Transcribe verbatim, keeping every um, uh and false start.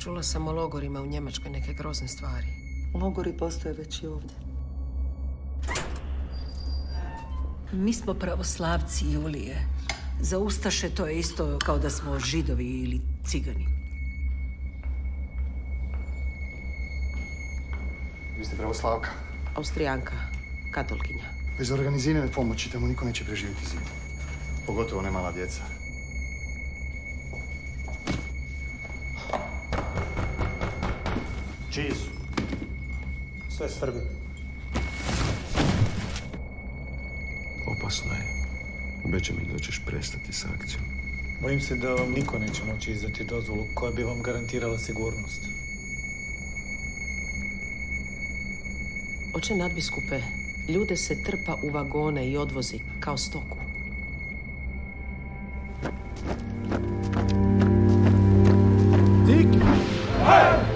Čula sam o logorima u Njemačkoj neke grozne stvari. Logori postoje već i ovdje. Mi smo pravoslavci, Julije. Za ustaše to je isto kao da smo Židovi ili Cigani. Vi ste pravoslavka? Austrijanka, katolkinja. Bez organizirane pomoći tamo niko neće preživjeti zimu. Pogotovo ne mala djeca. Čiji su? Sve Srbi. Opasno je. Obećaj mi da ćeš prestati s akcijom. Bojim se da vam niko neće moći izdati dozvolu koja bi vam garantirala sigurnost. Oče nadbiskupe, ljude se trpa u vagone i odvozi kao stoku. Tik! Hey!